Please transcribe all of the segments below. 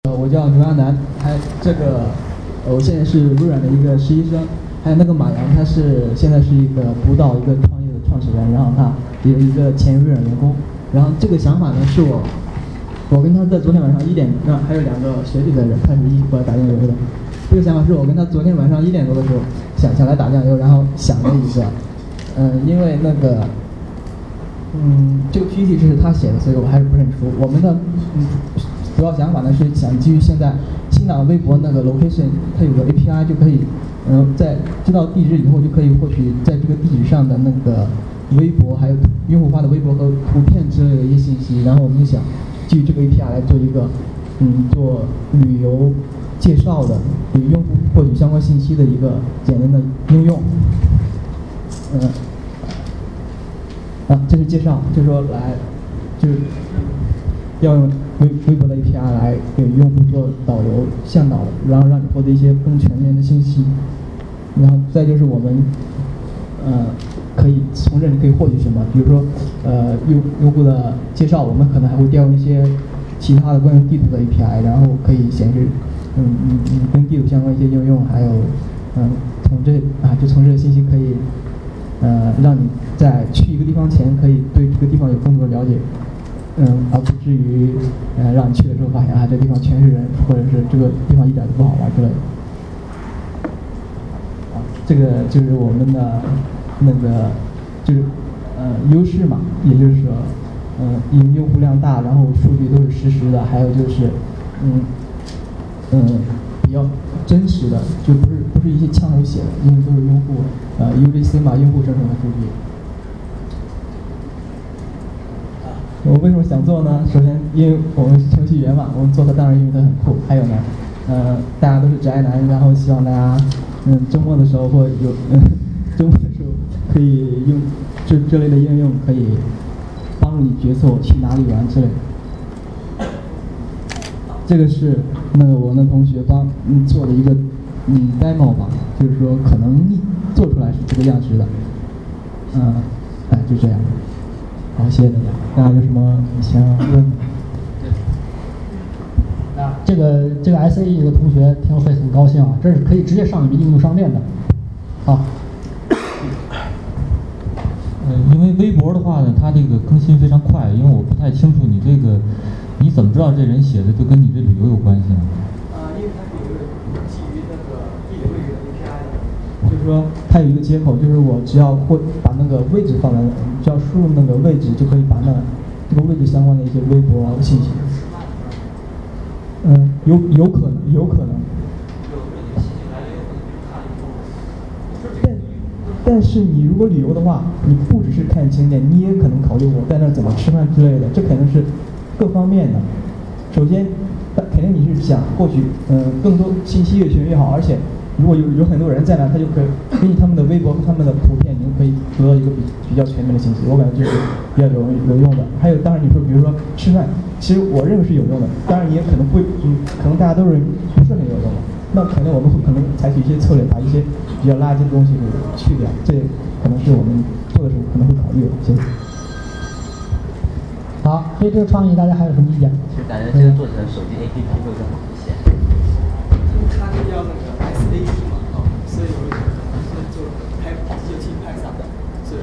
我叫牛亚楠，还这个，我现在是微软的一个实习生，还有那个马洋，他现在是一个不到一个创业的创始人，然后他也有一个前微软员工，然后这个想法呢是我跟他在昨天晚上1点，还有2个学弟在这，他是一起过来打酱油的。这个想法是我跟他昨天晚上1点多的时候想来打酱油，然后想了一个，因为那个。这个 PPT 是他写的，所以我还是不是很熟。我们的主要想法呢是想基于现在新浪微博那个 location， 它有个 API 就可以，在知道地址以后就可以获取在这个地址上的那个微博，还有用户发的微博和图片之类的一些信息。然后我们就想基于这个 API 来做一个，做旅游介绍的，给用户获取相关信息的一个简单的应用。这是介绍，就是说就是要用微博的 API 来给用户做导游、向导，然后让你获得一些更全面的信息。然后再就是我们，可以从这里可以获取什么？比如说，用户的介绍，我们可能还会调用一些其他的关于地图的 API， 然后可以显示，跟地图相关一些应用，还有，从这个信息可以。让你在去一个地方前，可以对这个地方有更多的了解，而不至于，让你去了之后发现这地方全是人，或者是这个地方一点都不好玩之类的。这个就是我们的那个就是优势嘛，也就是说，因为用户量大，然后数据都是实时的，还有就是，比较真实的，就不是一些枪手写的，因为都是用户UGC 嘛，用户生成的数据。我为什么想做呢？首先，因为我们是程序员嘛，我们做它当然因为它很酷。还有呢，大家都是宅男，然后希望大家，周末的时候或周末的时候可以用这类的应用，可以帮助你决策我去哪里玩之类的。这个是我的同学做的一个demo 吧，就是说可能做出来是这个样子的，就这样。好，谢谢大家。大家有什么想问？ 这个 SAE 的同学听了会很高兴啊，这是可以直接上你们应用商店的。好。 因为微博的话呢，它这个更新非常快，因为我不太清楚你这个，你怎么知道这人写的就跟你这旅游有关系呢？ 因为它是有一个基于那个地理位置的 API 的，就是说它有一个接口，就是我只要把那个位置放在，只要输入那个位置，就可以把这个位置相关的一些微博信息。有可能。但是你如果旅游的话，你不只是看景点，你也可能考虑我在那怎么吃饭之类的，这肯定是各方面的。首先，肯定你是想获取更多信息越全越好，而且如果有很多人在那，他就可以根据他们的微博和他们的图片，你就可以得到一个比较全面的信息。我感觉这是比较有用的。还有，当然你说比如说吃饭，其实我认为是有用的，当然也可能可能大家都认为不是很有用的。那可能我们会采取一些策略，把一些比较垃圾的东西给去掉，这可能是我们做的时候可能会考虑的。谢谢。 好，对这个创意大家还有什么意见？ 其实感觉这个做成手机 APP 会更好一些。 因为它是要那个 SAE 嘛，所以我就进派上，所以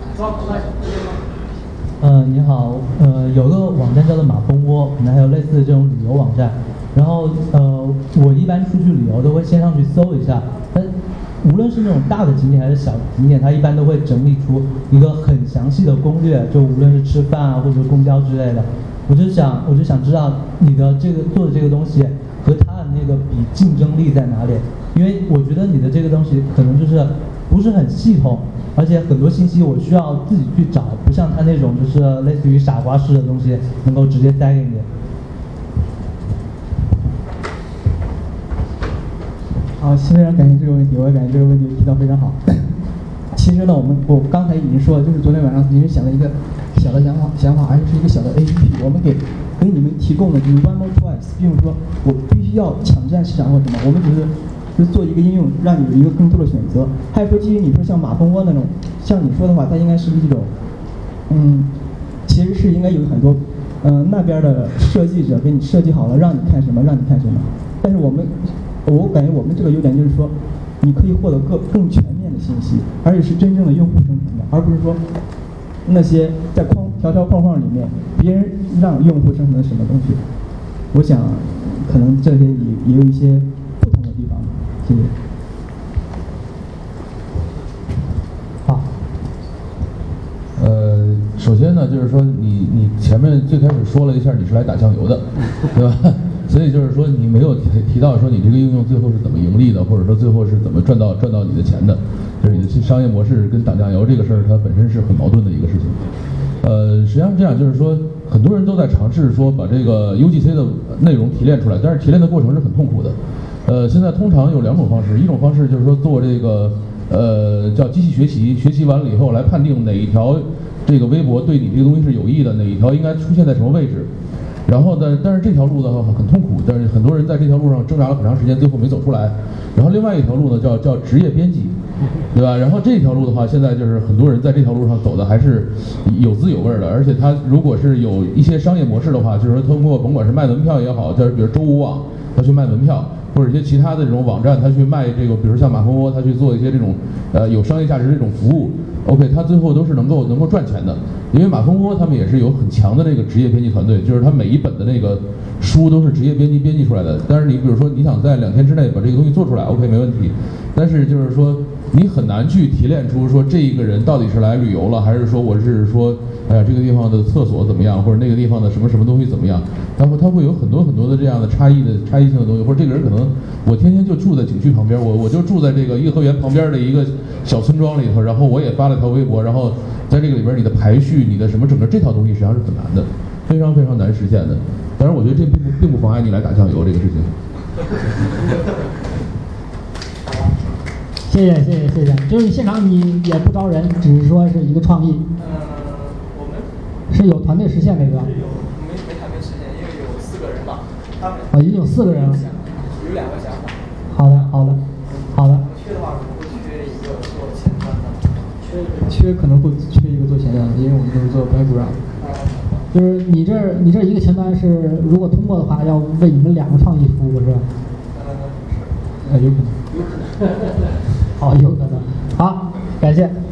你好，有个网站叫做马蜂窝，可能还有类似的这种旅游网站。然后我一般出去旅游都会先上去搜一下，但无论是那种大的景点还是小景点，它一般都会整理出一个很详细的攻略，就无论是吃饭啊或者公交之类的。我就想知道你的这个做的这个东西和它的那个比竞争力在哪里？因为我觉得你的这个东西可能就是不是很系统，而且很多信息我需要自己去找，不像它那种就是类似于傻瓜式的东西能够直接塞给你。 好，非常感谢这个问题，我也感觉这个问题提到非常好。其实呢，我刚才已经说了，就是昨天晚上已经想了一个小的想法，而且是一个小的 APP， 我们给你们提供的就是 one more choice， 并不是说我必须要抢占市场或什么，我们只是做一个应用，让你有一个更多的选择。还有说基于你说像马蜂窝那种，像你说的话，它应该是一种，其实是应该有很多那边的设计者给你设计好了，让你看什么，让你看什么。但是我感觉我们这个优点就是说，你可以获得更全面的信息，而且是真正的用户生成的，而不是说那些在条条框框里面别人让用户生成的什么东西。我想可能这些也有一些不同的地方。谢谢。 好。 首先呢，就是说你前面最开始说了一下你是来打酱油的，对吧？所以就是说你没有提到说你这个应用最后是怎么盈利的，或者说最后是怎么赚到你的钱的，就是你的商业模式跟打酱油这个事儿它本身是很矛盾的一个事情。实际上这样就是说，很多人都在尝试说把这个 UGC 的内容提炼出来，但是提炼的过程是很痛苦的。现在通常有两种方式，一种方式就是说做这个叫机器学习，学习完了以后来判定哪一条这个微博对你这个东西是有益的，哪一条应该出现在什么位置。然后呢，但是这条路的话很痛苦，但是很多人在这条路上挣扎了很长时间，最后没走出来。然后另外一条路呢叫职业编辑，对吧？然后这条路的话，现在就是很多人在这条路上走的还是有滋有味的，而且他如果是有一些商业模式的话，就是说通过甭管是卖门票也好，就是比如周五网他去卖门票，或者一些其他的这种网站他去卖这个，比如像马蜂窝他去做一些这种有商业价值的这种服务。OK， 他最后都是能够赚钱的，因为马蜂窝他们也是有很强的这个职业编辑团队，就是他每一本的那个书都是职业编辑出来的。但是你比如说你想在2天之内把这个东西做出来 ，OK 没问题，但是就是说你很难去提炼出说这一个人到底是来旅游了，还是说我是说哎呀这个地方的厕所怎么样，或者那个地方的什么什么东西怎么样，然后他会有很多很多的这样的差异性的东西，或者这个人可能我天天就住在景区旁边，我就住在这个颐和园旁边的一个小村庄里头，然后我也发了条微博，然后在这个里边你的排序，你的什么整个这套东西实际上是很难的，非常非常难实现的。当然我觉得这并不妨碍你来打酱油这个事情。 谢谢，就是现场你也不招人，只是说是一个创意。 我们是有团队实现这个。 没团队实现，因为有4个人嘛，他们已经有4个人了。 有2个想法。 好的。 缺的话可能会缺一个做前端的。缺可能会缺一个做前端的，因为我们都是做 background。 就是你这一个前端是如果通过的话，要为你们2个创意服务是吧？ 有可能。 好，有可能。好，感谢。